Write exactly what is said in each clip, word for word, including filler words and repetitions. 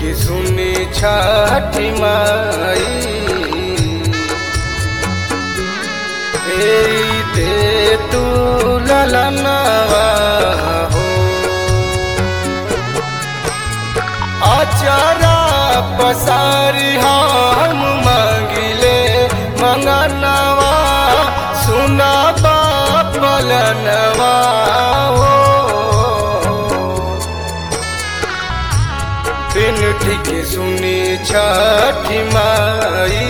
की सुनी छठी माई दे तू ललनवा हो। आचारा पसारी हम मांगिले मंगनवा सुना बापलनवा हो। बिनती की सुनी छठी माई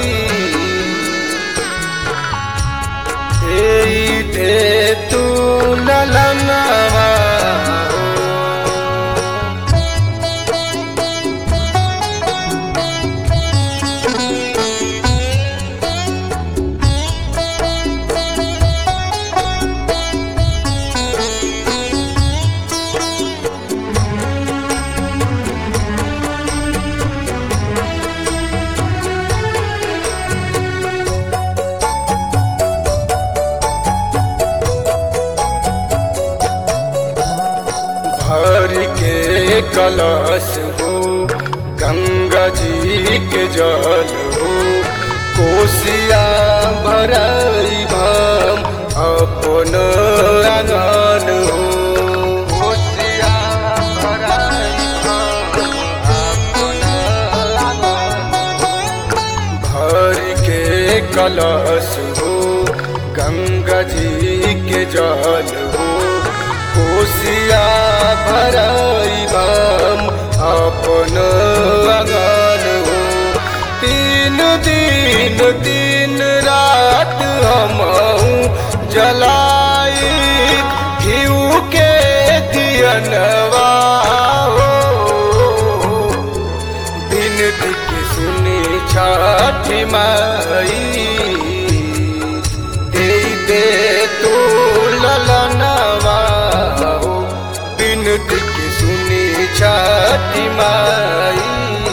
दे तू ललनवा हो। भर के कलश हो गंगा जी के जल हो। कोसिया भराई भम अपन आंगन हो। कोसिया भराई भम अपन आंगन हो। भर के कलश हो गंगा जी के जल हो। कोसिया भराई बम अपन आंगन हो। तीन दिन तीन रात हम जलाई घिउ के दियनवा हो। बिनती की सुनी छठी माई दे दे तू ललनवा हो। बिनती की सुनी छठी माई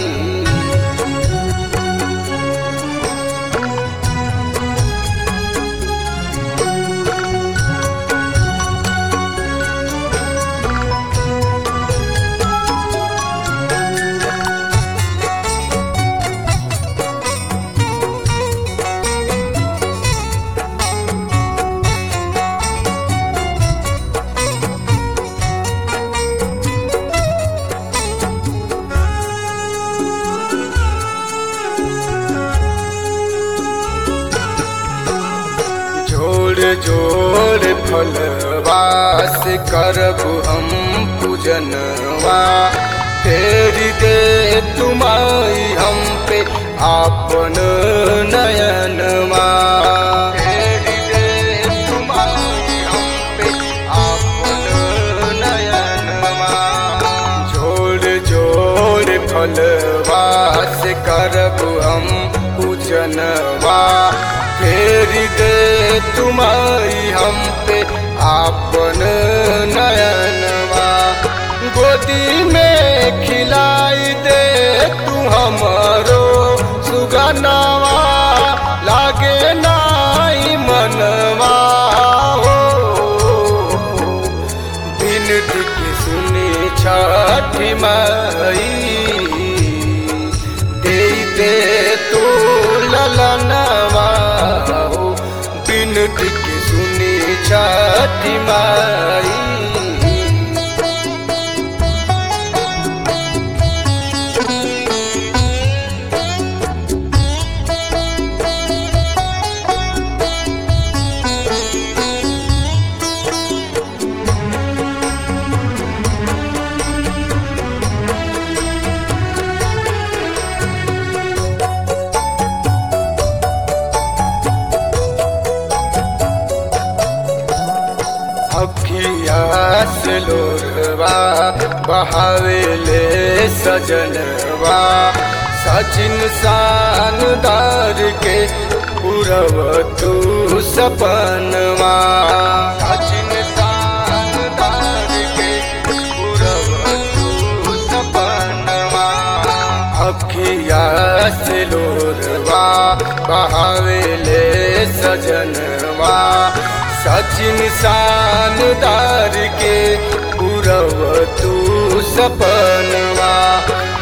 जोड़ जोड़ फलवास करब हम पूजनवा। फेर दे तुमाई हम पे आपन नयनवा। फेर दे तुमाई हम पे आपन नयनवा। जोड़ जोड़ फलवास करब हम पूजनवा। फेर दे तुमाई हम पे आपन नयनवा। गोदी में खिलाई दे तू हमरो सुगनवा। लागे नाई मनवा हो। बिनती की सुनी छठी माई दे दे तू ललनवा हो। बिनती की सुनी छठी माई से लोरवा बहावेले सजनवा। सचिन शानदार के पूरब तू सपनवा। सचिन शानदार के पूरब तू सपनवा। अखिया से लोरवा बहावेले सजनवा। सचिन शानदार के पूरब तू सपनवा।